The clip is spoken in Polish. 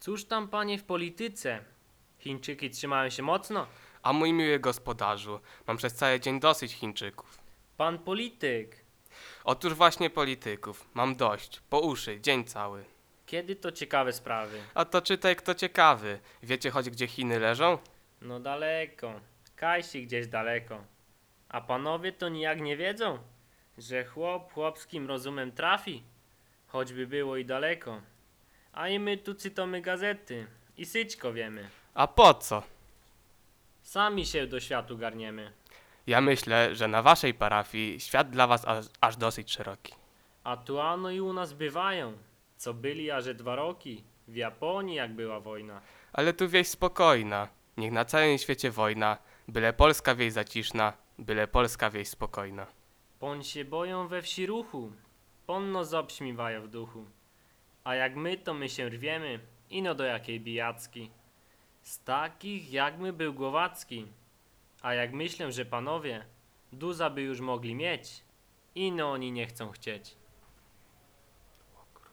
Cóż tam, panie, w polityce? Chińczyki trzymają się mocno? A mój miły gospodarzu, mam przez cały dzień dosyć Chińczyków. Pan polityk. Otóż właśnie polityków. Mam dość. Po uszy, dzień cały. Kiedy to ciekawe sprawy? A to czytaj kto ciekawy. Wiecie choć gdzie Chiny leżą? No daleko. Kajsi gdzieś daleko. A panowie to nijak nie wiedzą, że chłop chłopskim rozumem trafi, choćby było i daleko. A i my tu cytamy gazety i syćko wiemy. A po co? Sami się do światu garniemy. Ja myślę, że na waszej parafii świat dla was aż dosyć szeroki. A tu ano i u nas bywają, co byli aże 2 roki, w Japonii jak była wojna. Ale tu wieś spokojna. Niech na całym świecie wojna. Byle Polska wieś zaciszna. Byle Polska wieś spokojna. Pon się boją we wsi ruchu, ponno zobśmiewają w duchu. A jak my, to my się rwiemy, ino do jakiej bijacki. Z takich jak my był Głowacki. A jak myślę, że panowie duza by już mogli mieć, ino oni nie chcą chcieć.